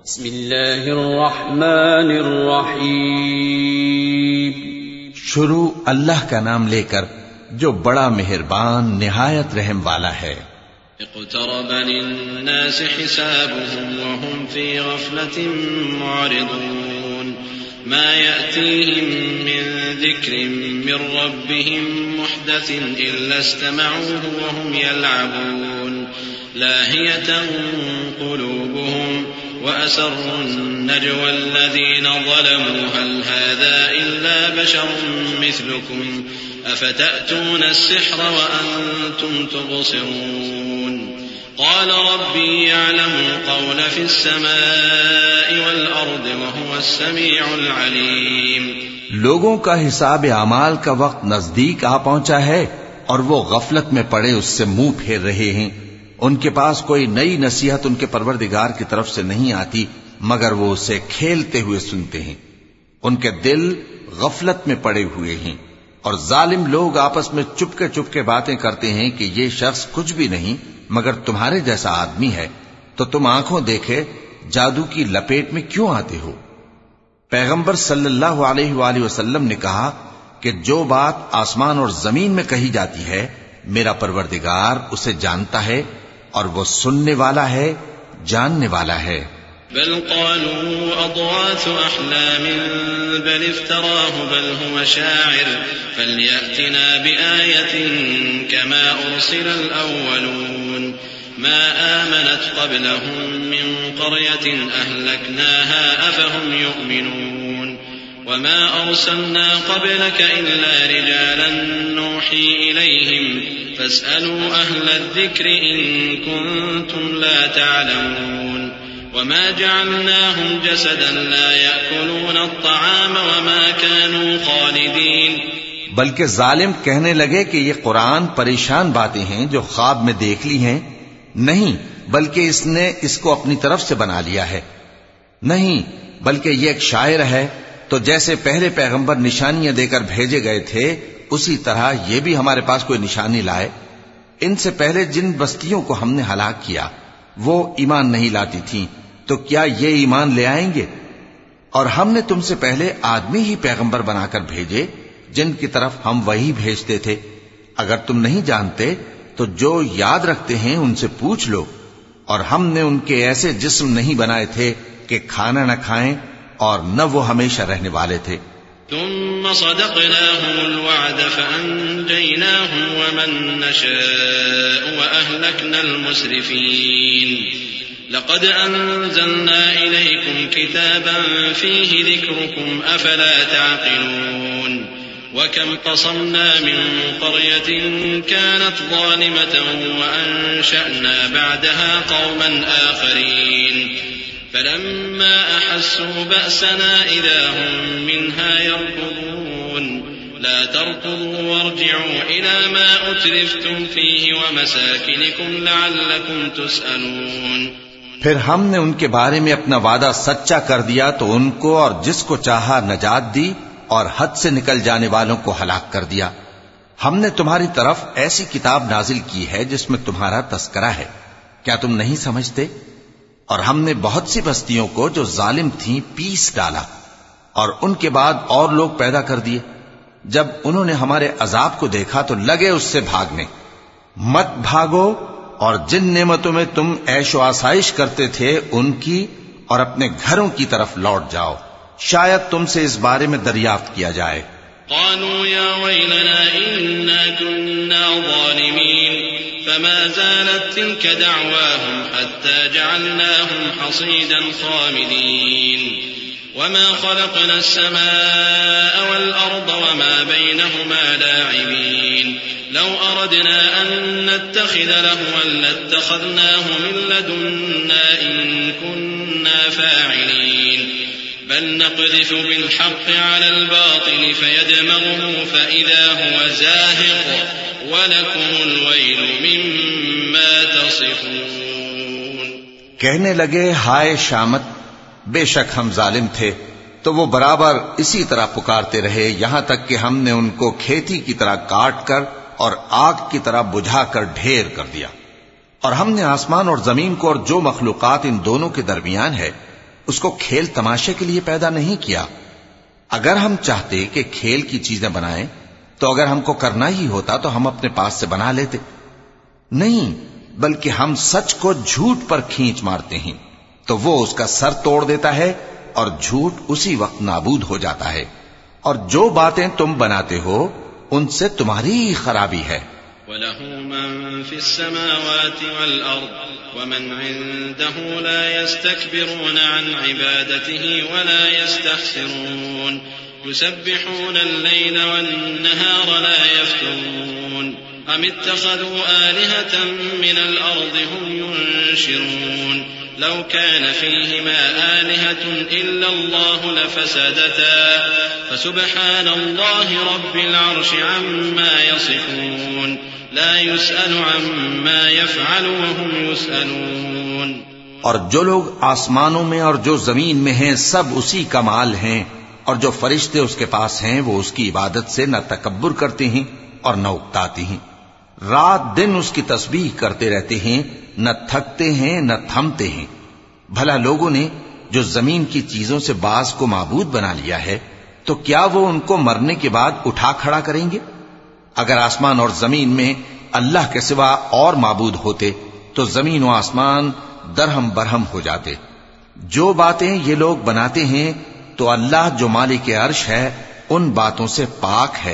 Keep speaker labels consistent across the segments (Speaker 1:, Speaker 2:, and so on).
Speaker 1: بسم اللہ الرحمن الرحیم.
Speaker 2: شروع اللہ کا نام لے کر جو بڑا مہربان نہایت رحم والا ہے.
Speaker 3: اقترب للناس حسابهم وهم في غفلة معرضون ما يأتيهم من ذكر من ربهم محدث إلا استمعوه وهم يلعبون لاهية قلوبهم وأسروا النجوى الذين ظلموا هل هذا إلا بشر مثلكم أفتأتون السحر وأنتم تبصرون قال ربي يعلم القول في السماء والأرض وهو السميع العليم.
Speaker 2: لوگوں کا حساب اعمال کا وقت نزدیک آ پہنچا ہے اور وہ غفلت میں پڑے اس سے منہ پھیر رہے ہیں. ان کے پاس کوئی نئی نصیحت ان کے پروردگار کی طرف سے نہیں آتی مگر وہ اسے کھیلتے ہوئے سنتے ہیں. ان کے دل غفلت میں پڑے ہوئے ہیں اور ظالم لوگ آپس میں چپکے باتیں کرتے ہیں کہ یہ شخص کچھ بھی نہیں مگر تمہارے جیسا آدمی ہے تو تم آنکھوں دیکھے جادو کی لپیٹ میں کیوں آتے ہو. پیغمبر صلی اللہ علیہ وآلہ وسلم نے کہا کہ جو بات آسمان اور زمین میں کہی جاتی ہے میرا پروردگار اسے جانتا ہے اور وہ سننے والا ہے جاننے والا ہے.
Speaker 3: بل قالوا أضغاث أحلام بل افتراه بل هو شاعر فليأتنا بآية كما أرسل الأولون ما آمنت قبلهم من قرية أهلكناها أفهم يؤمنون وما أرسلنا قبلك إلا رجالا نوحي إليهم فاسألوا أهل الذكر إن كنتم لا تعلمون وما جعلناهم جسدا لا يأكلون الطعام وما كانوا خالدين.
Speaker 2: بلکہ ظالم کہنے لگے کہ یہ قرآن پریشان باتیں ہیں جو خواب میں دیکھ لی ہیں. نہیں بلکہ اس نے اس کو اپنی طرف سے بنا لیا ہے. نہیں بلکہ یہ ایک شاعر ہے. تو جیسے پہلے پیغمبر نشانیاں دے کر بھیجے گئے تھے اسی طرح یہ بھی ہمارے پاس کوئی نشانی لائے. ان سے پہلے جن بستیوں کو ہم نے ہلاک کیا وہ ایمان نہیں لاتی تھیں تو کیا یہ ایمان لے آئیں گے؟ اور ہم نے تم سے پہلے آدمی ہی پیغمبر بنا کر بھیجے جن کی طرف ہم وہی بھیجتے تھے. اگر تم نہیں جانتے تو جو یاد رکھتے ہیں ان سے پوچھ لو. اور ہم نے ان کے ایسے جسم نہیں بنائے تھے کہ کھانا نہ کھائیں اور نہ وہ ہمیشہ رہنے والے تھے.
Speaker 3: ثم صدقناهم الوعد فأنجيناهم ومن نشاء وأهلكنا المسرفين. لقد أنزلنا إليكم كتابا فيه ذكركم أفلا تعقلون. وكم قصمنا من قرية كانت ظالمة وأنشأنا بعدها قوما آخرين فلما أحسوا بأسنا إذا هم منها يركضون. لا تركضوا وارجعوا إلى ما أترفتم فيه ومساكنكم لعلكم تسألون.
Speaker 2: پھر ہم نے ان کے بارے میں اپنا وعدہ سچا کر دیا تو ان کو اور جس کو چاہا نجات دی اور حد سے نکل جانے والوں کو ہلاک کر دیا. ہم نے تمہاری طرف ایسی کتاب نازل کی ہے جس میں تمہارا تذکرہ ہے. کیا تم نہیں سمجھتے؟ اور ہم نے بہت سی بستیوں کو جو ظالم تھیں پیس ڈالا اور ان کے بعد اور لوگ پیدا کر دیے. جب انہوں نے ہمارے عذاب کو دیکھا تو لگے اس سے بھاگنے. مت بھاگو اور جن نعمتوں میں تم عیش و آسائش کرتے تھے ان کی اور اپنے گھروں کی طرف لوٹ جاؤ. شاید تم سے اس بارے میں دریافت کیا جائے.
Speaker 3: قالوا يا ويلنا إنا كنا ظالمين فما زالت تلك دعواهم حتى جعلناهم حصيدا خامدين. وما خلقنا السماء والأرض وما بينهما لاعبين. لو أردنا أن نتخذ لهوا لاتخذناه من لدنا إن كنا فاعلين. بل نقذف بالحق على الباطل فيدمغه فإذا هو زاهق وَلَكُمُ الْوَيْلُ مِمَّا تَصِفُونَ.
Speaker 2: کہنے لگے ہائے شامت، بے شک ہم ظالم تھے. تو وہ برابر اسی طرح پکارتے رہے یہاں تک کہ ہم نے ان کو کھیتی کی طرح کاٹ کر اور آگ کی طرح بجھا کر ڈھیر کر دیا. اور ہم نے آسمان اور زمین کو اور جو مخلوقات ان دونوں کے درمیان ہے اس کو کھیل تماشے کے لیے پیدا نہیں کیا؟ اگر ہم چاہتے کہ کھیل کی چیزیں بنائیں تو اگر ہم کو کرنا ہی ہوتا تو ہم اپنے پاس سے بنا لیتے. نہیں، بلکہ ہم سچ کو جھوٹ پر کھینچ مارتے ہیں تو وہ اس کا سر توڑ دیتا ہے اور جھوٹ اسی وقت نابود ہو جاتا ہے. اور جو باتیں تم بناتے ہو ان سے تمہاری ہی خرابی ہے.
Speaker 3: وَلَهُ مَن فِي السَّمَاوَاتِ وَالْأَرْضِ وَمَنْ عِندَهُ لَا يَسْتَكْبِرُونَ عَنْ عِبَادَتِهِ وَلَا يَسْتَحْسِرُونَ يُسَبِّحُونَ اللَّيْلَ وَالنَّهَارَ لَا يَفْتُرُونَ أَمِ اتَّخَذُوا آلِهَةً مِّنَ الْأَرْضِ هُمْ يُنشِرُونَ لَوْ كَانَ فِيهِمَا آلِهَةٌ إِلَّا اللَّهُ لَفَسَدَتَا فَسُبْحَانَ اللَّهِ رَبِّ الْعَرْشِ عَمَّا يَصِفُونَ لا يسأل عما يفعل وهم يسألون.
Speaker 2: اور جو لوگ آسمانوں میں اور جو زمین میں ہیں سب اسی کا مال ہیں، اور جو فرشتے اس کے پاس ہیں وہ اس کی عبادت سے نہ تکبر کرتے ہیں اور نہ اکتاتے ہیں. رات دن اس کی تسبیح کرتے رہتے ہیں، نہ تھکتے ہیں نہ تھمتے ہیں. بھلا لوگوں نے جو زمین کی چیزوں سے بعض کو معبود بنا لیا ہے تو کیا وہ ان کو مرنے کے بعد اٹھا کھڑا کریں گے؟ اگر آسمان اور زمین میں اللہ کے سوا اور معبود ہوتے تو زمین و آسمان درہم برہم ہو جاتے. جو باتیں یہ لوگ بناتے ہیں تو اللہ جو مالک عرش ہے ان باتوں سے پاک ہے.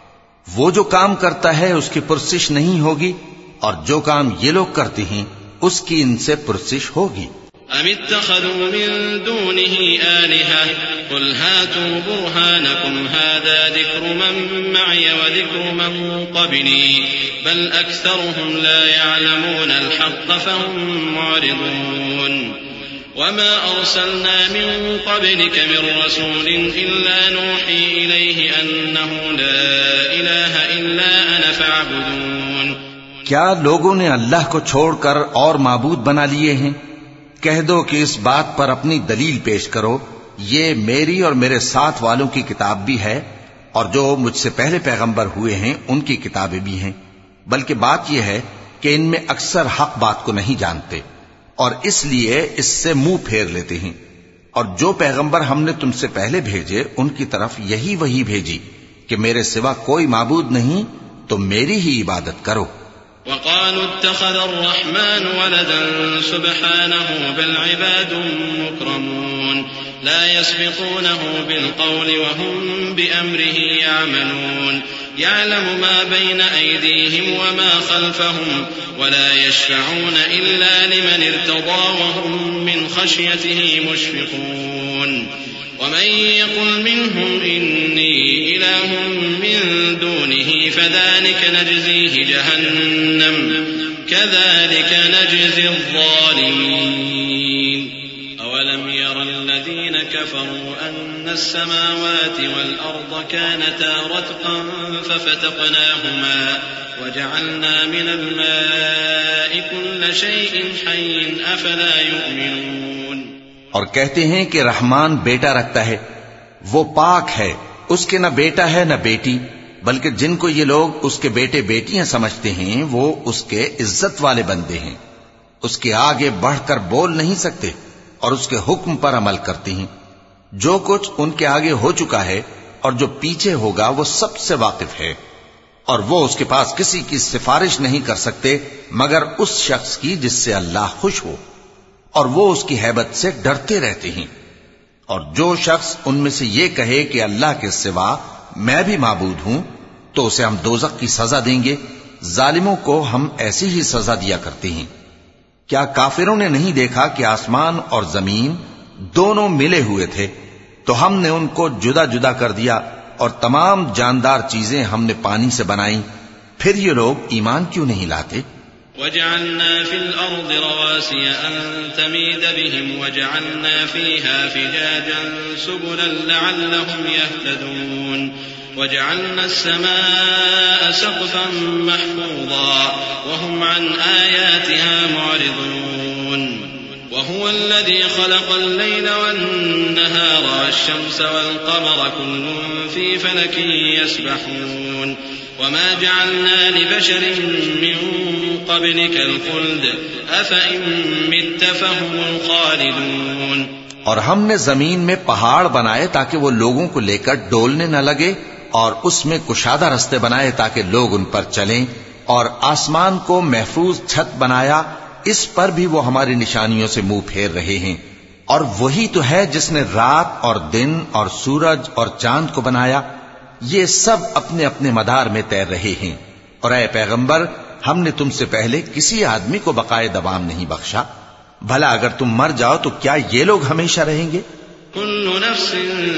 Speaker 2: وہ جو کام کرتا ہے اس کی پرسش نہیں ہوگی، اور جو کام یہ لوگ کرتے ہیں اس کی ان سے پرسش ہوگی.
Speaker 3: أَمِ اتَّخَذُوا مِن دُونِهِ آلِهَةً قُلْ هَاتُوا بُرْهَانَكُمْ هَٰذَا ذِكْرُ مَن مَّعِيَ وَذِكْرُ مَن قَبْلِي بَلْ أَكْثَرُهُمْ لَا يَعْلَمُونَ الْحَقَّ فَهُم مُّعْرِضُونَ. وَمَا أَرْسَلْنَا مِن قَبْلِكَ مِن رَّسُولٍ إِلَّا نُوحِي إِلَيْهِ أَنَّهُ لَا إِلَٰهَ إِلَّا أَنَا فَاعْبُدُونِ.
Speaker 2: کیا لوگوں نے اللہ کو چھوڑ کر اور معبود بنا لیے ہیں؟ کہہ دو کہ اس بات پر اپنی دلیل پیش کرو، یہ میری اور میرے ساتھ والوں کی کتاب بھی ہے اور جو مجھ سے پہلے پیغمبر ہوئے ہیں ان کی کتابیں بھی ہیں. بلکہ بات یہ ہے کہ ان میں اکثر حق بات کو نہیں جانتے اور اس لیے اس سے منہ پھیر لیتے ہیں. اور جو پیغمبر ہم نے تم سے پہلے بھیجے ان کی طرف یہی وحی بھیجی کہ میرے سوا کوئی معبود نہیں تو میری ہی عبادت کرو.
Speaker 3: وقالوا اتخذ الرحمن ولدا سبحانه بل عباد مكرمون لا يسبقونه بالقول وهم بأمره يعملون يعلم ما بين أيديهم وما خلفهم ولا يشفعون إلا لمن ارتضى وهم من خشيته مشفقون ومن يقل منهم إني إله من دونه فذلك نجزيه جهنم كذلك نجزي الظالمين أولم ير الذين كفروا أن السماوات والأرض كانتا رتقا ففتقناهما وجعلنا من الماء كل شيء حي أفلا يؤمنون.
Speaker 2: اور کہتے ہیں کہ رحمان بیٹا رکھتا ہے، وہ پاک ہے، اس کے نہ بیٹا ہے نہ بیٹی، بلکہ جن کو یہ لوگ اس کے بیٹے بیٹیاں سمجھتے ہیں وہ اس کے عزت والے بندے ہیں. اس کے آگے بڑھ کر بول نہیں سکتے اور اس کے حکم پر عمل کرتے ہیں. جو کچھ ان کے آگے ہو چکا ہے اور جو پیچھے ہوگا وہ سب سے واقف ہے، اور وہ اس کے پاس کسی کی سفارش نہیں کر سکتے مگر اس شخص کی جس سے اللہ خوش ہو، اور وہ اس کی ہیبت سے ڈرتے رہتے ہیں. اور جو شخص ان میں سے یہ کہے کہ اللہ کے سوا میں بھی معبود ہوں تو اسے ہم دوزخ کی سزا دیں گے. ظالموں کو ہم ایسی ہی سزا دیا کرتے ہیں. کیا کافروں نے نہیں دیکھا کہ آسمان اور زمین دونوں ملے ہوئے تھے تو ہم نے ان کو جدا جدا کر دیا اور تمام جاندار چیزیں ہم نے پانی سے بنائیں، پھر یہ لوگ ایمان کیوں نہیں لاتے؟
Speaker 3: وجعلنا في الأرض رواسي أن تميد بهم وجعلنا فيها فجاجا سبلا لعلهم يهتدون وجعلنا السماء سقفا محفوظا وهم عن آياتها معرضون وهو الذي خلق الليل والنهار والشمس والقمر كل في فلك يسبحون وما جعلنا لبشر من قبلك الخلد أفإن مت فهم الخالدون.
Speaker 2: اور ہم نے زمین میں پہاڑ بنائے تاکہ وہ لوگوں کو لے کر ڈولنے نہ لگے، اور اس میں کشادہ رستے بنائے تاکہ لوگ ان پر چلیں، اور آسمان کو محفوظ چھت بنایا، اس پر بھی وہ ہماری نشانیوں سے منہ پھیر رہے ہیں۔ اور وہی تو ہے جس نے رات اور دن اور سورج اور چاند کو بنایا، یہ سب اپنے اپنے مدار میں تیر رہے ہیں۔ اور اے پیغمبر، ہم نے تم سے پہلے کسی آدمی کو بقائے دوام نہیں بخشا، بھلا اگر تم مر جاؤ تو کیا یہ لوگ ہمیشہ رہیں گے؟
Speaker 3: كل نفس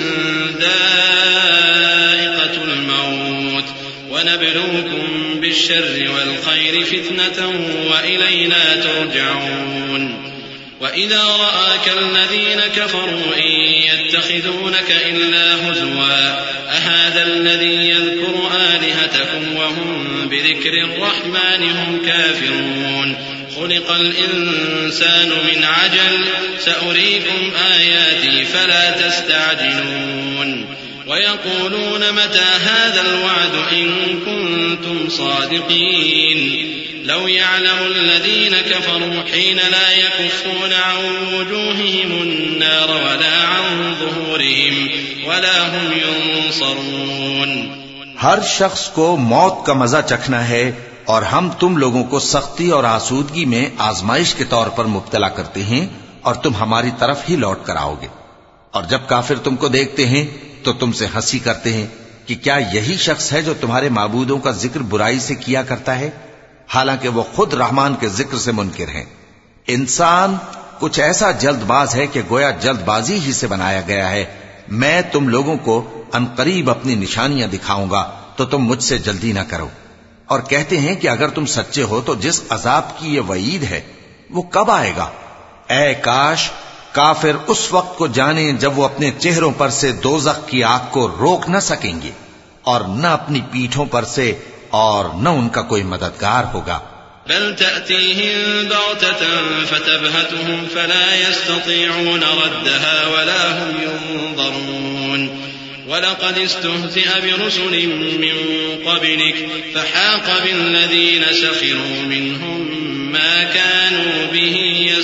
Speaker 3: ذائقة الموت ونبلوكم بالشر والخير فتنة وإلينا ترجعون وإذا رآك الذين كفروا إن يتخذونك إلا هزوا أهذا الذي يذكر آلهتكم وهم بذكر الرحمن هم كافرون خلق الإنسان من عجل سأريكم آياتي فلا تستعجلون ويقولون متى هذا الوعد إن كنتم صادقين لو يعلم الذين كفروا حين لا يكفون عن وجوههم النار ولا عن ظهورهم ولا هم ينصرون۔
Speaker 2: ہر شخص کو موت کا مزہ چکھنا ہے، اور ہم تم لوگوں کو سختی اور آسودگی میں آزمائش کے طور پر مبتلا کرتے ہیں، اور تم ہماری طرف ہی لوٹ کر آؤ گے۔ اور جب کافر تم کو دیکھتے ہیں تو تم سے ہنسی کرتے ہیں کہ کیا یہی شخص ہے جو تمہارے معبودوں کا ذکر برائی سے کیا کرتا ہے، حالانکہ وہ خود رحمان کے ذکر سے منکر ہیں۔ انسان کچھ ایسا جلد باز ہے کہ گویا جلد بازی ہی سے بنایا گیا ہے۔ میں تم لوگوں کو عنقریب اپنی نشانیاں دکھاؤں گا تو تم مجھ سے جلدی نہ کرو۔ اور کہتے ہیں کہ اگر تم سچے ہو تو جس عذاب کی یہ وعید ہے وہ کب آئے گا؟ اے کاش کافر اس وقت کو جانیں جب وہ اپنے چہروں پر سے دوزخ کی آگ کو روک نہ سکیں گے، اور نہ اپنی پیٹھوں پر سے، اور نہ ان کا کوئی مددگار ہوگا۔
Speaker 3: بل تأتيهم بغتة فتبهتهم فلا يستطيعون ردها ولا هم ينظرون ولقد استهزئ برسل من قبلك فحاق بالذين سخروا منهم ما كانوا به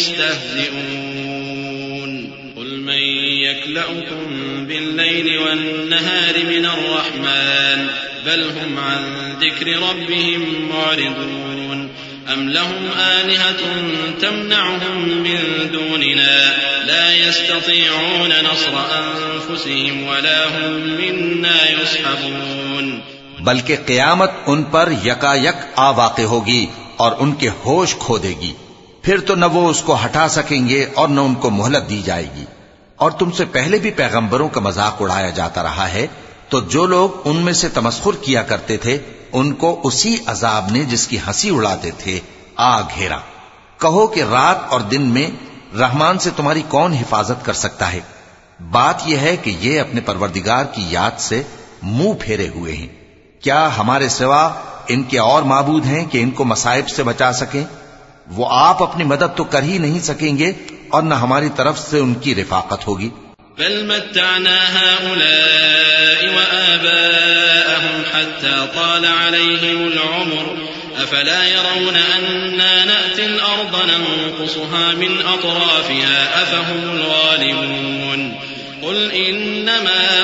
Speaker 3: يستهزئون قل من يكلؤكم بالليل والنهار من الرحمن بل هم عن ذكر ربهم معرضون أم لهم آلهة تمنعهم من دوننا لا يستطيعون نصر أنفسهم ولا هم منا يصحبون۔
Speaker 2: بلکہ قیامت ان پر یکا یک آ واقع ہوگی اور ان کے ہوش کھو دے گی، پھر تو نہ وہ اس کو ہٹا سکیں گے اور نہ ان کو مہلت دی جائے گی۔ اور تم سے پہلے بھی پیغمبروں کا مذاق اڑایا جاتا رہا ہے، تو جو لوگ ان میں سے تمسخر کیا کرتے تھے ان کو اسی عذاب نے جس کی ہنسی اڑاتے تھے آ گھیرا۔ کہو کہ رات اور دن میں رحمان سے تمہاری کون حفاظت کر سکتا ہے؟ بات یہ ہے کہ یہ اپنے پروردگار کی یاد سے منہ پھیرے ہوئے ہیں۔ کیا ہمارے سوا ان کے اور معبود ہیں کہ ان کو مصائب سے بچا سکیں؟ وہ آپ اپنی مدد تو کر ہی نہیں سکیں گے، اور نہ ہماری طرف سے ان کی رفاقت ہوگی۔
Speaker 3: بل متعنا هؤلاء وآباءهم حتى طال عليهم العمر أفلا يرون أنا نأتي الأرض ننقصها من أطرافها أفهم الغالبون قل إنما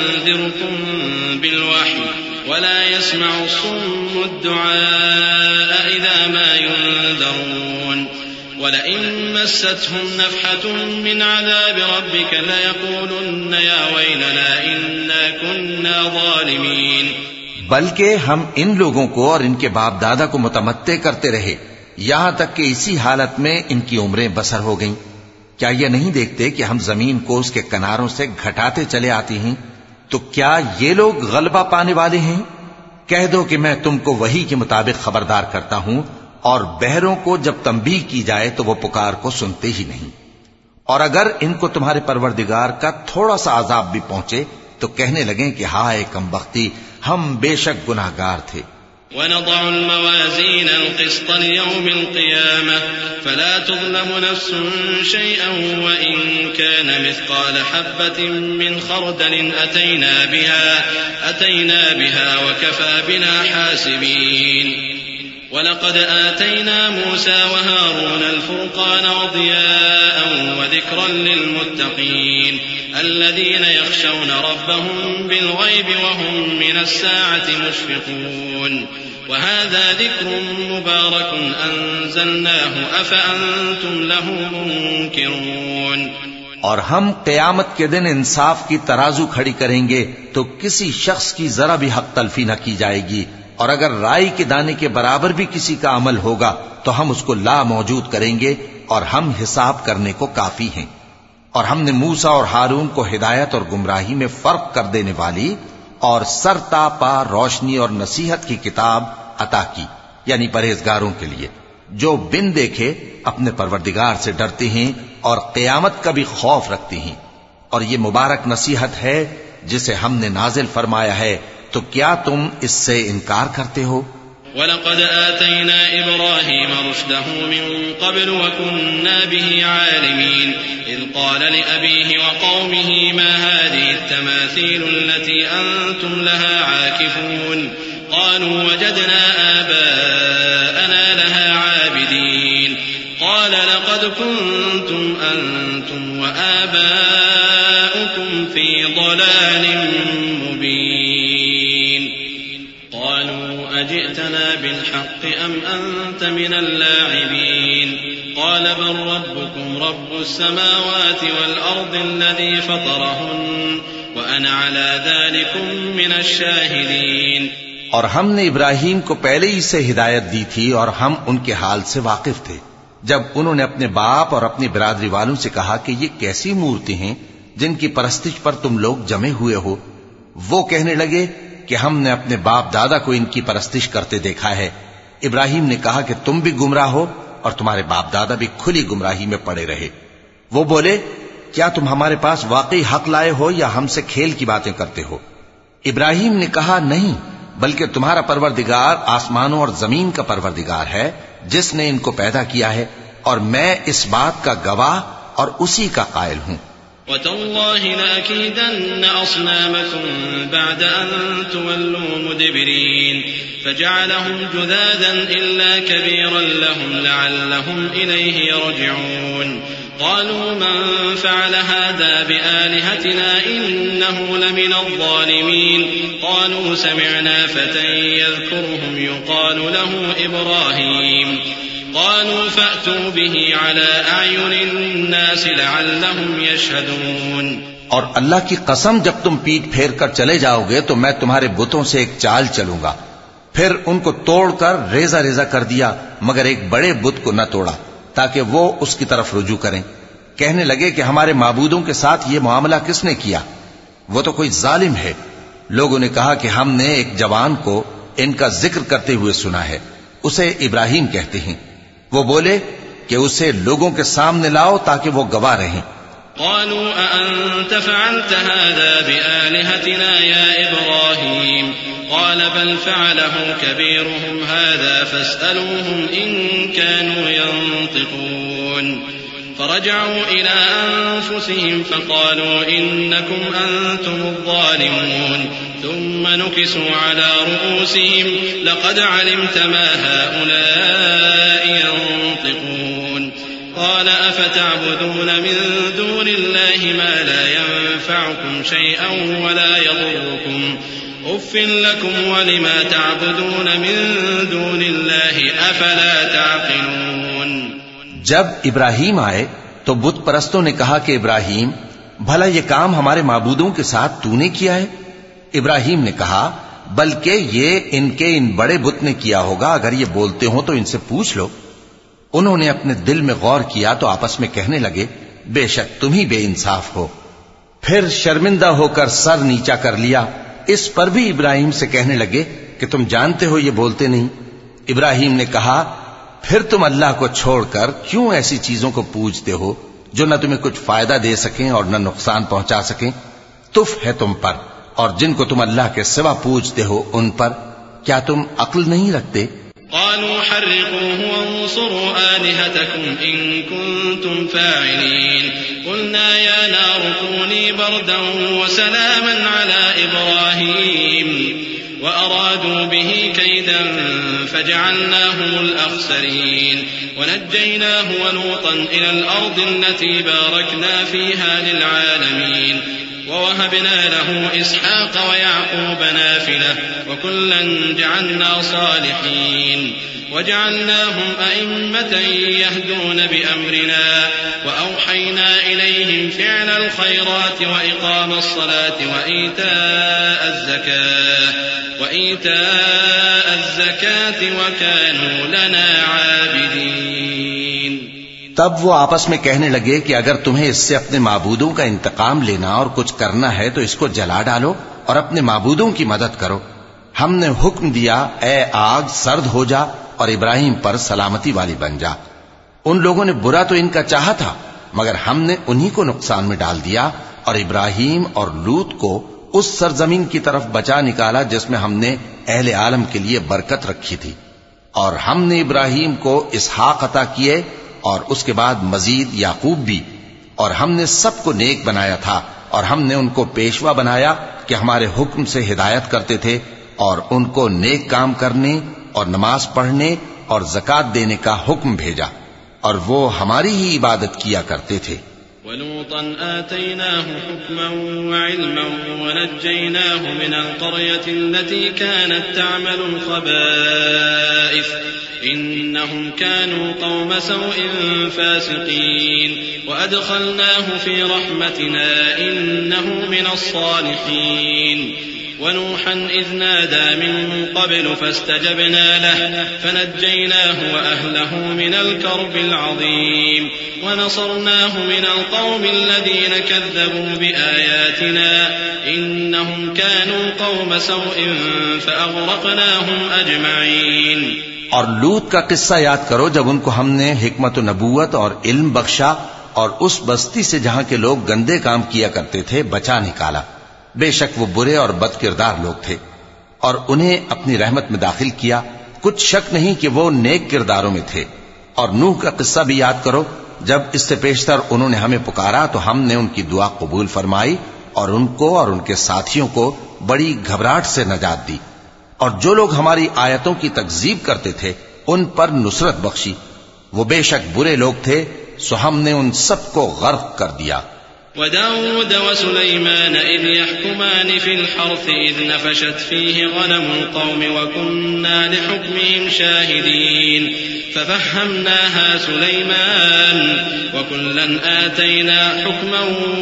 Speaker 3: أنذركم بالوحي ولا يسمع الصم الدعاء إذا ما ينذرون ولئن مستهم نفحة من عذاب ربك ليقولن يا ويلنا إنا كنا ظالمين۔
Speaker 2: بلکہ ہم ان لوگوں کو اور ان کے باپ دادا کو متمتع کرتے رہے یہاں تک کہ اسی حالت میں ان کی عمریں بسر ہو گئیں۔ کیا یہ نہیں دیکھتے کہ ہم زمین کو اس کے کناروں سے گھٹاتے چلے آتے ہیں؟ تو کیا یہ لوگ غلبہ پانے والے ہیں؟ کہہ دو کہ میں تم کو وحی کے مطابق خبردار کرتا ہوں، اور بہروں کو جب تنبیہ کی جائے تو وہ پکار کو سنتے ہی نہیں۔ اور اگر ان کو تمہارے پروردگار کا تھوڑا سا عذاب بھی پہنچے تو کہنے لگیں کہ ہائے کم بختی، ہم بے شک گناہگار تھے۔
Speaker 3: وَنَضَعُ الْمَوَازِينَ الْقِسْطَ لِيَوْمِ الْقِيَامَةِ فَلَا تُظْلَمُ نَفْسٌ شَيْئًا وَإِنْ كَانَ مِثْقَالَ حَبَّةٍ مِّنْ خَرْدَلٍ أَتَيْنَا بِهَا وَكَفَى بِنَا حَاسِبِينَ۔ وَلَقَدْ آتَيْنَا مُوسَى وَهَارُونَ الْفُرْقَانَ وَضِيَاءً وَذِكْرًا لِّلْمُتَّقِينَ الَّذِينَ يَخْشَوْنَ رَبَّهُم بِالْغَيْبِ وَهُم مِّنَ السَّاعَةِ مُشْفِقُونَ وَهَذَا ذِكْرٌ مُّبَارَكٌ أَنزَلْنَاهُ أَفَأَنتُمْ لَهُ مُنكِرُونَ۔
Speaker 2: اور ہم قیامت کے دن انصاف کی ترازو کھڑی کریں گے تو کسی شخص کی ذرا بھی حق تلفی نہ کی جائے گی، اور اگر رائی کے دانے کے برابر بھی کسی کا عمل ہوگا تو ہم اس کو لا موجود کریں گے، اور ہم حساب کرنے کو کافی ہیں۔ اور ہم نے موسیٰ اور ہارون کو ہدایت اور گمراہی میں فرق کر دینے والی اور سر تا پا روشنی اور نصیحت کی کتاب عطا کی، یعنی پرہیزگاروں کے لیے جو بن دیکھے اپنے پروردگار سے ڈرتے ہیں اور قیامت کا بھی خوف رکھتے ہیں۔ اور یہ مبارک نصیحت ہے جسے ہم نے نازل فرمایا ہے، تو کیا تم اس سے انکار کرتے ہو؟
Speaker 3: وَلَقَدْ آتَيْنَا إِبْرَاهِيمَ رُشْدَهُ مِن قَبْلُ وَكُنَّا بِهِ عَالِمِينَ إِذْ قَالَ لِأَبِيهِ وَقَوْمِهِ مَا هَٰذِهِ التَّمَاثِيلُ الَّتِي أَنتُمْ لَهَا عَاكِفُونَ قَالُوا وَجَدْنَا آبَاءَنَا لَهَا عَابِدِينَ قَالَ لَقَدْ كُنتُمْ أَنتُمْ وَآبَاؤُكُمْ فِي ضَلَالٍ مُّبِينٍ قالوا أجئتنا بالحق أم أنت من اللاعبين قال بل ربكم رب السماوات والأرض الذي فطرهن وأنا على ذلكم من الشاهدين۔
Speaker 2: اور ہم نے ابراہیم کو پہلے ہی سے ہدایت دی تھی اور ہم ان کے حال سے واقف تھے جب انہوں نے اپنے باپ اور اپنی برادری والوں سے کہا کہ یہ کیسی مورتی ہیں جن کی پرستش پر تم لوگ جمے ہوئے ہو۔ وہ کہنے لگے کہ ہم نے اپنے باپ دادا کو ان کی پرستش کرتے دیکھا ہے۔ ابراہیم نے کہا کہ تم بھی گمراہ ہو اور تمہارے باپ دادا بھی کھلی گمراہی میں پڑے رہے۔ وہ بولے کیا تم ہمارے پاس واقعی حق لائے ہو یا ہم سے کھیل کی باتیں کرتے ہو؟ ابراہیم نے کہا نہیں، بلکہ تمہارا پروردگار آسمانوں اور زمین کا پروردگار ہے جس نے ان کو پیدا کیا ہے، اور میں اس بات کا گواہ اور اسی کا قائل ہوں۔
Speaker 3: وَتَاللَّهِ لَأَكِيدَنَّ أَصْنَامَكُمْ بَعْدَ أَن تُوَلُّوا مُدْبِرِينَ فَجَعَلَهُمْ جُذَاذًا إِلَّا كَبِيرًا لَهُمْ لَعَلَّهُمْ إِلَيْهِ يَرْجِعُونَ قالوا من فعل هذا بآلهتنا إنه لمن الظالمين قالوا سمعنا فتى يذكرهم يقال له إبراهيم قالوا فأتوا به على أعين الناس لعلهم يشهدون۔
Speaker 2: اور اللہ کی قسم جب تم پیٹ پھیر کر چلے جاؤ گے تو میں تمہارے بتوں سے ایک چال چلوں گا۔ پھر ان کو توڑ کر ریزہ ریزہ کر دیا مگر ایک بڑے بت کو نہ توڑا تاکہ وہ اس کی طرف رجوع کریں۔ کہنے لگے کہ ہمارے معبودوں کے ساتھ یہ معاملہ کس نے کیا؟ وہ تو کوئی ظالم ہے۔ لوگوں نے کہا کہ ہم نے ایک جوان کو ان کا ذکر کرتے ہوئے سنا ہے، اسے ابراہیم کہتے ہیں۔ وہ بولے کہ اسے لوگوں کے سامنے لاؤ تاکہ وہ گواہ رہیں۔
Speaker 3: قالوا أأنت فعلت هذا بآلهتنا يا إبراهيم قال بل فعله كبيرهم هذا فاسألوهم إن كانوا ينطقون فرجعوا إلى أنفسهم فقالوا إنكم أنتم الظالمون ثم نكسوا على رؤوسهم لقد علمت ما هؤلاء ينطقون قال أفتعبدون من دون الله ما لا ينفعكم شيئا ولا يضركم أف لكم ولما تعبدون من دون الله أفلا تعقلون۔
Speaker 2: جب ابراہیم آئے تو بت پرستوں نے کہا کہ ابراہیم بھلا یہ کام ہمارے معبودوں کے ساتھ تو نے کیا ہے؟ ابراہیم نے کہا بلکہ یہ ان کے ان بڑے بت نے کیا ہوگا، اگر یہ بولتے ہوں تو ان سے پوچھ لو۔ انہوں نے اپنے دل میں غور کیا تو آپس میں کہنے لگے بے شک تم ہی بے انصاف ہو۔ پھر شرمندہ ہو کر سر نیچا کر لیا۔ اس پر بھی ابراہیم سے کہنے لگے کہ تم جانتے ہو یہ بولتے نہیں۔ ابراہیم نے کہا پھر تم اللہ کو چھوڑ کر کیوں ایسی چیزوں کو پوجتے ہو جو نہ تمہیں کچھ فائدہ دے سکیں اور نہ نقصان پہنچا سکیں؟ تف ہے تم پر اور جن کو تم اللہ کے سوا پوجتے ہو ان پر، کیا تم عقل نہیں رکھتے؟
Speaker 3: قالوا حرقوه وانصروا آلهتكم إن كنتم فاعلين قلنا يا نار كوني بردا وسلاما على إبراهيم وأرادوا به كيدا فجعلناهم الأخسرين ونجيناه ولوطا إلى الأرض التي باركنا فيها للعالمين ووهبنا له إسحاق ويعقوب نافلة وكلا جعلنا صالحين وجعلناهم أئمة يهدون بأمرنا وأوحينا إليهم فعل الخيرات وإقام الصلاة وإيتاء الزكاة وكانوا لنا عابدين.
Speaker 2: تب وہ آپس میں کہنے لگے کہ اگر تمہیں اس سے اپنے معبودوں کا انتقام لینا اور کچھ کرنا ہے تو اس کو جلا ڈالو اور اپنے معبودوں کی مدد کرو. ہم نے حکم دیا اے آگ سرد ہو جا اور ابراہیم پر سلامتی والی بن جا. ان لوگوں نے برا تو ان کا چاہا تھا مگر ہم نے انہی کو نقصان میں ڈال دیا اور ابراہیم اور لوط کو اس سرزمین کی طرف بچا نکالا جس میں ہم نے اہل عالم کے لیے برکت رکھی تھی. اور ہم نے ابراہیم کو اسحاق عطا کیے اور اس کے بعد مزید یعقوب بھی. اور ہم نے سب کو نیک بنایا تھا اور ہم نے ان کو پیشوا بنایا کہ ہمارے حکم سے ہدایت کرتے تھے اور ان کو نیک کام کرنے اور نماز پڑھنے اور زکات دینے کا حکم بھیجا اور وہ ہماری ہی عبادت کیا کرتے تھے.
Speaker 3: ولوطا آتيناه حكما وعلما ونجيناه من القرية التي كانت تعمل الخبائث إنهم كانوا قوم سوء فاسقين وأدخلناه في رحمتنا إنه من الصالحين. ونوحا إذ نادى من قبل فاستجبنا له فنجيناه وأهله من الكرب العظيم ونصرناه من القوم الذين كذبوا بآياتنا إنهم كانوا قوم سوء فأغرقناهم أجمعين.
Speaker 2: اور لوط کا قصہ یاد کرو جب ان کو ہم نے حکمت و نبوت اور علم بخشا اور اس بستی سے جہاں کے لوگ گندے کام کیا کرتے تھے بچا نکالا. بے شک وہ برے اور بد کردار لوگ تھے اور انہیں اپنی رحمت میں داخل کیا. کچھ شک نہیں کہ وہ نیک کرداروں میں تھے. اور نوح کا قصہ بھی یاد کرو جب اس سے پیشتر انہوں نے ہمیں پکارا تو ہم نے ان کی دعا قبول فرمائی اور ان کو اور ان کے ساتھیوں کو بڑی گھبراہٹ سے نجات دی. اور جو لوگ ہماری آیتوں کی تکذیب کرتے تھے ان پر نصرت بخشی. وہ بے شک برے لوگ تھے سو ہم نے ان سب کو غرق کر دیا.
Speaker 3: وداود وسليمان إذ يحكمان في الحرث إذ نفشت فيه غنم القوم وكنا لحكمهم شاهدين ففهمناها سليمان وكلا آتينا حكما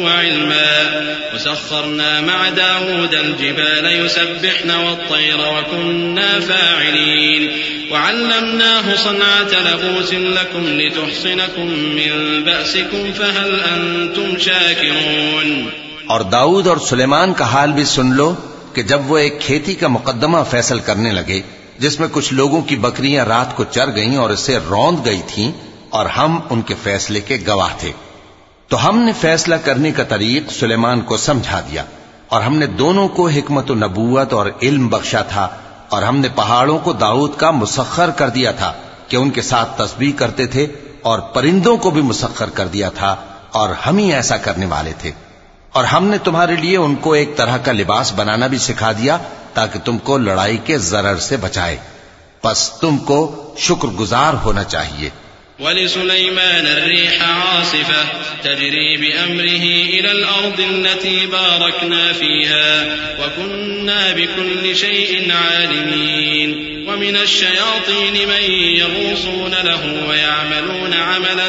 Speaker 3: وعلما وسخرنا مع داود الجبال يسبحن والطير وكنا فاعلين وعلمناه صنعة لبوس لكم لتحصنكم من بأسكم فهل أنتم شاكرون.
Speaker 2: اور داؤد اور سلیمان کا حال بھی سن لو کہ جب وہ ایک کھیتی کا مقدمہ فیصل کرنے لگے جس میں کچھ لوگوں کی بکریاں رات کو چر گئیں اور اسے روند گئی تھیں اور ہم ان کے فیصلے کے گواہ تھے تو ہم نے فیصلہ کرنے کا طریق سلیمان کو سمجھا دیا اور ہم نے دونوں کو حکمت و نبوت اور علم بخشا تھا. اور ہم نے پہاڑوں کو داؤد کا مسخر کر دیا تھا کہ ان کے ساتھ تسبیح کرتے تھے اور پرندوں کو بھی مسخر کر دیا تھا اور ہم ہی ایسا کرنے والے تھے. اور ہم نے تمہارے لیے ان کو ایک طرح کا لباس بنانا بھی سکھا دیا تاکہ تم کو لڑائی کے ضرر سے بچائے. پس تم کو شکر گزار ہونا چاہیے.
Speaker 3: ولسليمان الريح عاصفة تجري بأمره إلى الأرض التي باركنا فيها وكنا بكل شيء عالمين. ومن الشياطين من يغوصون له ويعملون عملا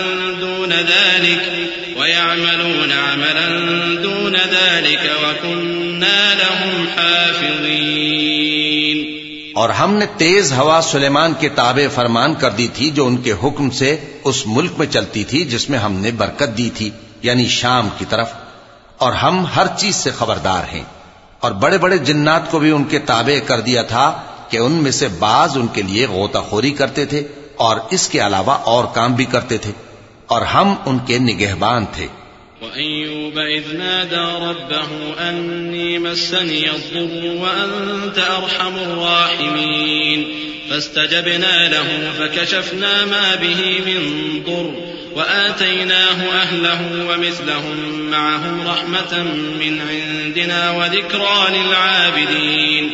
Speaker 3: دون ذلك وكنا لهم حافظين.
Speaker 2: اور ہم نے تیز ہوا سلیمان کے تابع فرمان کر دی تھی جو ان کے حکم سے اس ملک میں چلتی تھی جس میں ہم نے برکت دی تھی یعنی شام کی طرف. اور ہم ہر چیز سے خبردار ہیں. اور بڑے بڑے جنات کو بھی ان کے تابع کر دیا تھا کہ ان میں سے بعض ان کے لیے غوطہ خوری کرتے تھے اور اس کے علاوہ اور کام بھی کرتے تھے اور ہم ان کے نگہبان تھے.
Speaker 3: وأيوب إذ نادى ربه أني مسني الضر وأنت أرحم الراحمين فاستجبنا له فكشفنا ما به من ضر وآتيناه أهله ومثلهم معهم رحمة من عندنا وذكرى للعابدين.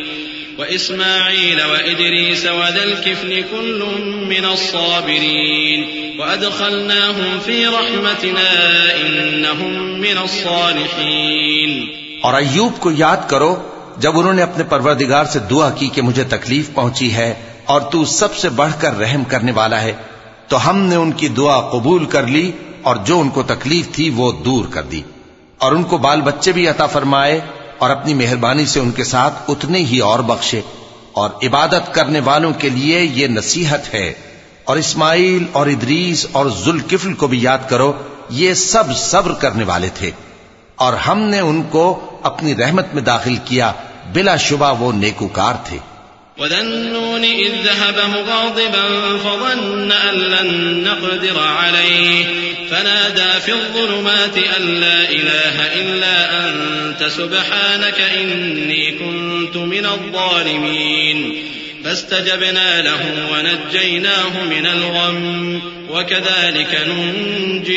Speaker 3: وإسماعيل وإدريس وذا الكفل كل من الصابرين وأدخلناهم في رحمتنا إنهم من الصالحين.
Speaker 2: اور ایوب کو یاد کرو جب انہوں نے اپنے پروردگار سے دعا کی کہ مجھے تکلیف پہنچی ہے اور تو سب سے بڑھ کر رحم کرنے والا ہے، تو ہم نے ان کی دعا قبول کر لی اور جو ان کو تکلیف تھی وہ دور کر دی، اور ان کو بال بچے بھی عطا فرمائے اور اپنی مہربانی سے ان کے ساتھ اتنے ہی اور بخشے. اور عبادت کرنے والوں کے لیے یہ نصیحت ہے. اور اسماعیل اور ادریس اور ذوالکفل کو بھی یاد کرو، یہ سب صبر کرنے والے تھے اور ہم نے ان کو اپنی رحمت میں داخل کیا، بلا شبہ وہ نیکوکار تھے.
Speaker 3: وذا النون إذ ذهب مغاضبا فظن أن لن نقدر عليه فنادى في الظلمات أن لا إله إلا أنت سبحانك إني كنت من الظالمين فاستجبنا له ونجيناه من الغم وكذلك ننجي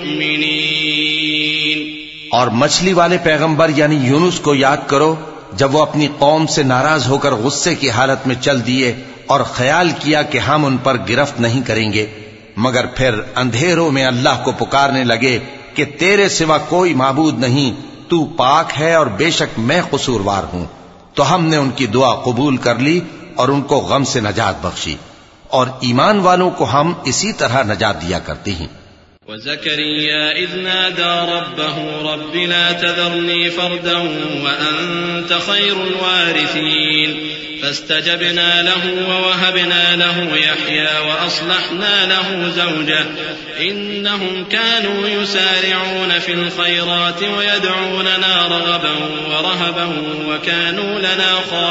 Speaker 3: المؤمنين.
Speaker 2: اور مچھلی والے پیغمبر یعنی یونس کو یاد کرو جب وہ اپنی قوم سے ناراض ہو کر غصے کی حالت میں چل دیے اور خیال کیا کہ ہم ان پر گرفت نہیں کریں گے، مگر پھر اندھیروں میں اللہ کو پکارنے لگے کہ تیرے سوا کوئی معبود نہیں، تو پاک ہے اور بے شک میں قصوروار ہوں. تو ہم نے ان کی دعا قبول کر لی اور ان کو غم سے نجات بخشی، اور ایمان والوں کو ہم اسی طرح نجات دیا کرتے ہیں.
Speaker 3: وزكريا إذ نادى ربه رب لا تذرني فردا وأنت خير الوارثين فاستجبنا له ووهبنا له يحيى وأصلحنا له زوجه إنهم كانوا يسارعون في الخيرات ويدعوننا رغبا ورهبا وكانوا لنا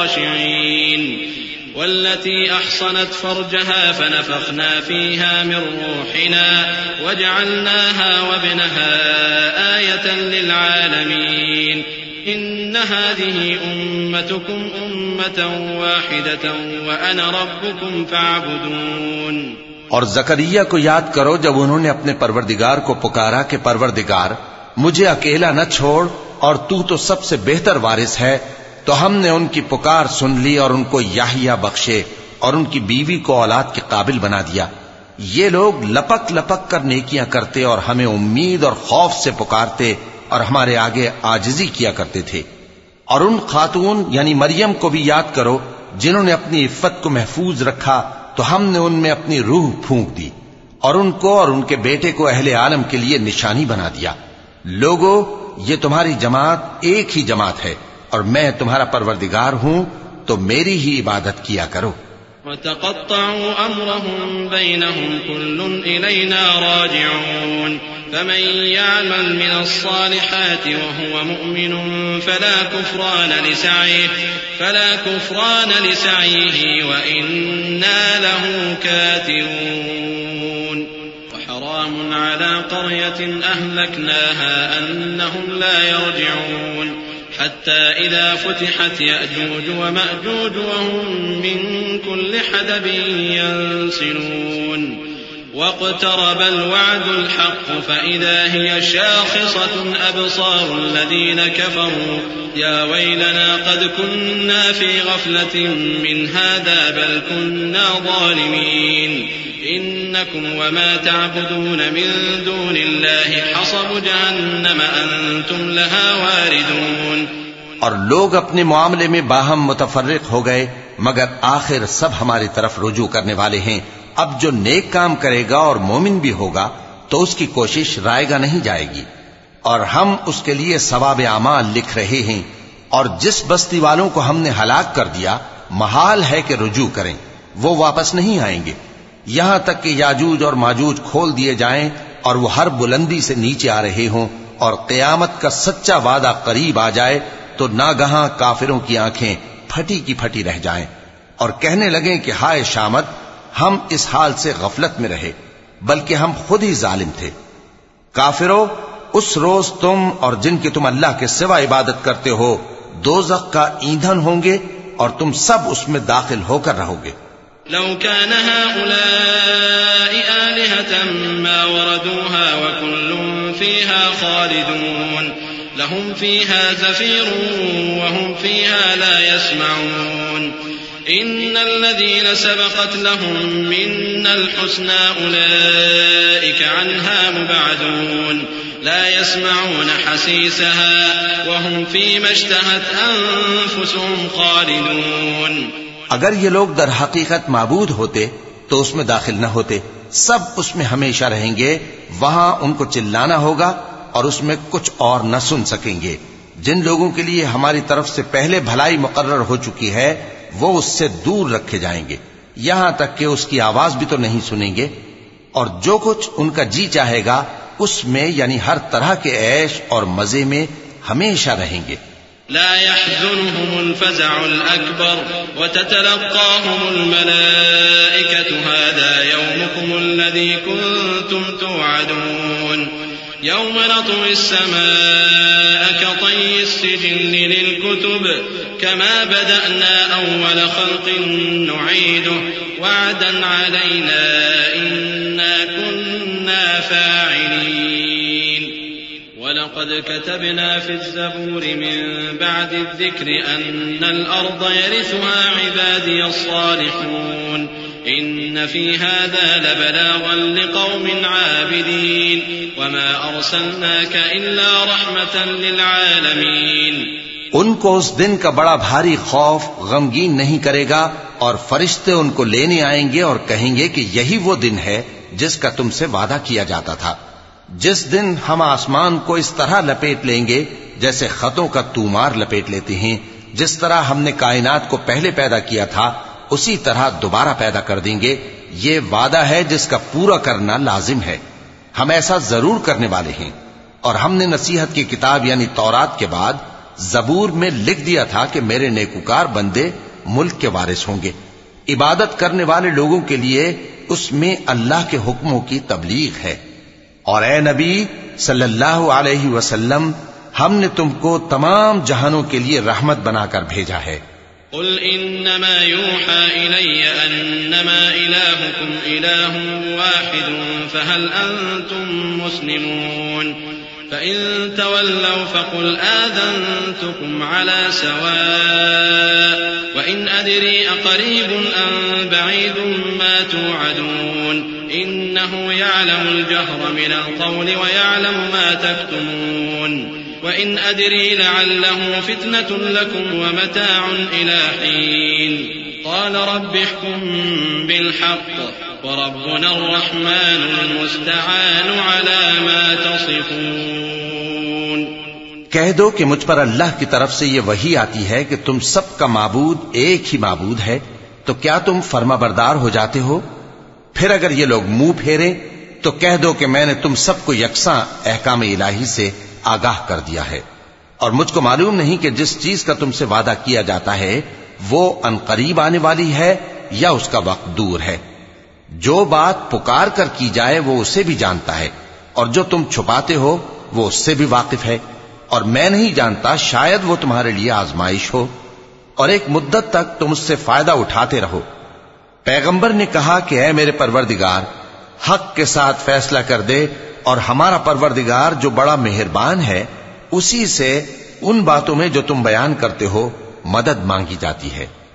Speaker 3: خاشعين. والتي أحصنت فرجها فنفخنا فيها من روحنا وجعلناها وابنها آية للعالمين إن هذه أمتكم أمة واحدة وأنا ربكم فاعبدون.
Speaker 2: اور زکریا کو یاد کرو جب انہوں نے اپنے پروردگار کو پکارا کہ پروردگار مجھے اکیلا نہ چھوڑ اور تو سب سے بہتر وارث ہے، تو ہم نے ان کی پکار سن لی اور ان کو یحییٰ بخشے اور ان کی بیوی کو اولاد کے قابل بنا دیا. یہ لوگ لپک لپک کر نیکیاں کرتے اور ہمیں امید اور خوف سے پکارتے اور ہمارے آگے عاجزی کیا کرتے تھے. اور ان خاتون یعنی مریم کو بھی یاد کرو جنہوں نے اپنی عفت کو محفوظ رکھا، تو ہم نے ان میں اپنی روح پھونک دی اور ان کو اور ان کے بیٹے کو اہل عالم کے لیے نشانی بنا دیا. لوگو، یہ تمہاری جماعت ایک ہی جماعت ہے اور میں تمہارا پروردگار ہوں، تو میری ہی عبادت کیا کرو.
Speaker 3: وتقطعوا أمرهم بينهم كل إلينا راجعون فمن يعمل من الصالحات وهو مؤمن فلا كفران لسعيه وإنا له كاتبون. وحرام على قرية أهلكناها أنهم لا يرجعون حتى إذا فتحت يأجوج ومأجوج وهم من كل حدب ينسلون. واقترب الوعد الحق فإذا هي شاخصة أبصار الذين كفروا يا ويلنا قد كنا في غفلة من هذا بل كنا ظالمين إنكم وما تعبدون من دون الله حصب جهنم أنتم لها واردون.
Speaker 2: اور لوگ اپنے معاملے میں باہم متفرق ہو گئے، مگر آخر سب ہماری طرف رجوع کرنے والے ہیں. اب جو نیک کام کرے گا اور مومن بھی ہوگا تو اس کی کوشش رائے گا نہیں جائے گی، اور ہم اس کے لیے ثواب اعمال لکھ رہے ہیں. اور جس بستی والوں کو ہم نے ہلاک کر دیا محال ہے کہ رجوع کریں، وہ واپس نہیں آئیں گے یہاں تک کہ یاجوج اور ماجوج کھول دیے جائیں اور وہ ہر بلندی سے نیچے آ رہے ہوں اور قیامت کا سچا وعدہ قریب آ جائے تو ناگہاں کافروں کی آنکھیں پھٹی کی پھٹی رہ جائیں اور کہنے لگیں کہ ہائے شامت، ہم اس حال سے غفلت میں رہے بلکہ ہم خود ہی ظالم تھے. کافرو، اس روز تم اور جن کی تم اللہ کے سوا عبادت کرتے ہو دوزخ کا ایندھن ہوں گے اور تم سب اس میں داخل ہو کر رہو گے.
Speaker 3: لو كان هؤلاء آلهة ما وردوها وكل فيها خالدون لهم فيها زفير وهم فيها لا يسمعون إن الذين سبقت لهم منا الحسنى أولئك عنها مبعدون لا يسمعون حسيسها وهم فيما اشتهت أنفسهم خالدون.
Speaker 2: اگر یہ لوگ در حقیقت معبود ہوتے تو اس میں داخل نہ ہوتے، سب اس میں ہمیشہ رہیں گے، وہاں ان کو چلانا ہوگا اور اس میں کچھ اور نہ سن سکیں گے. جن لوگوں کے لیے ہماری طرف سے پہلے بھلائی مقرر ہو چکی ہے وہ اس سے دور رکھے جائیں گے، یہاں تک کہ اس کی آواز بھی تو نہیں سنیں گے، اور جو کچھ ان کا جی چاہے گا اس میں یعنی ہر طرح کے عیش اور مزے میں ہمیشہ رہیں گے.
Speaker 3: لا يحزنهم الفزع الأكبر وتتلقاهم الملائكة هذا يومكم الذي كنتم توعدون يوم نطوي السماء كطي السجل للكتب كما بدأنا أول خلق نعيده وعدا علينا إنا كنا فاعلين. ولقد كتبنا في الزبور من بعد الذكر أن الأرض يرثها عبادي الصالحون إن في هذا لبلاغا لقوم عابدين وما أرسلناك إلا رحمة للعالمين.
Speaker 2: ان کو اس دن کا بڑا بھاری خوف غمگین نہیں کرے گا، اور فرشتے ان کو لینے آئیں گے اور کہیں گے کہ یہی وہ دن ہے جس کا تم سے وعدہ کیا جاتا تھا، جس دن ہم آسمان کو اس طرح لپیٹ لیں گے جیسے خطوں کا تومار لپیٹ لیتے ہیں. جس طرح ہم نے کائنات کو پہلے پیدا کیا تھا اسی طرح دوبارہ پیدا کر دیں گے. یہ وعدہ ہے جس کا پورا کرنا لازم ہے، ہم ایسا ضرور کرنے والے ہیں. اور ہم نے نصیحت کی کتاب یعنی تورات کے بعد زبور میں لکھ دیا تھا کہ میرے نیکوکار بندے ملک کے وارث ہوں گے. عبادت کرنے والے لوگوں کے لیے اس میں اللہ کے حکموں کی تبلیغ ہے. اور اے نبی صلی اللہ علیہ وسلم، ہم نے تم کو تمام جہانوں کے لیے رحمت بنا کر بھیجا ہے.
Speaker 3: قل انما يوحى الي انما الهكم اله واحد فهل انتم مسلمون فان تولوا فقل آذنتكم على سواء وان ادري اقريب ام بعيد ما توعدون انه يعلم الجهر من القول ويعلم ما تكتمون وإن أدري لعله فتنة لكم ومتاع إلى حين قال رب احكم بالحق وربنا الرحمن المستعان على ما تصفون.
Speaker 2: کہہ دو کہ مجھ پر اللہ کی طرف سے یہ وحی آتی ہے کہ تم سب کا معبود ایک ہی معبود ہے، تو کیا تم فرما بردار ہو جاتے ہو؟ پھر اگر یہ لوگ منہ پھیریں تو کہہ دو کہ میں نے تم سب کو یکساں احکام الہی سے آگاہ کر دیا ہے، اور مجھ کو معلوم نہیں کہ جس چیز کا تم سے وعدہ کیا جاتا ہے وہ عنقریب آنے والی ہے یا اس کا وقت دور ہے. جو بات پکار کر کی جائے وہ اسے بھی جانتا ہے، اور جو تم چھپاتے ہو وہ اس سے بھی واقف ہے. اور میں نہیں جانتا، شاید وہ تمہارے لیے آزمائش ہو، اور ایک مدت تک تم اس سے فائدہ اٹھاتے رہو. پیغمبر نے کہا کہ اے میرے پروردگار، حق کے ساتھ فیصلہ کر دے، اور ہمارا پروردگار جو بڑا مہربان ہے اسی سے ان باتوں میں جو تم بیان کرتے ہو مدد مانگی جاتی ہے.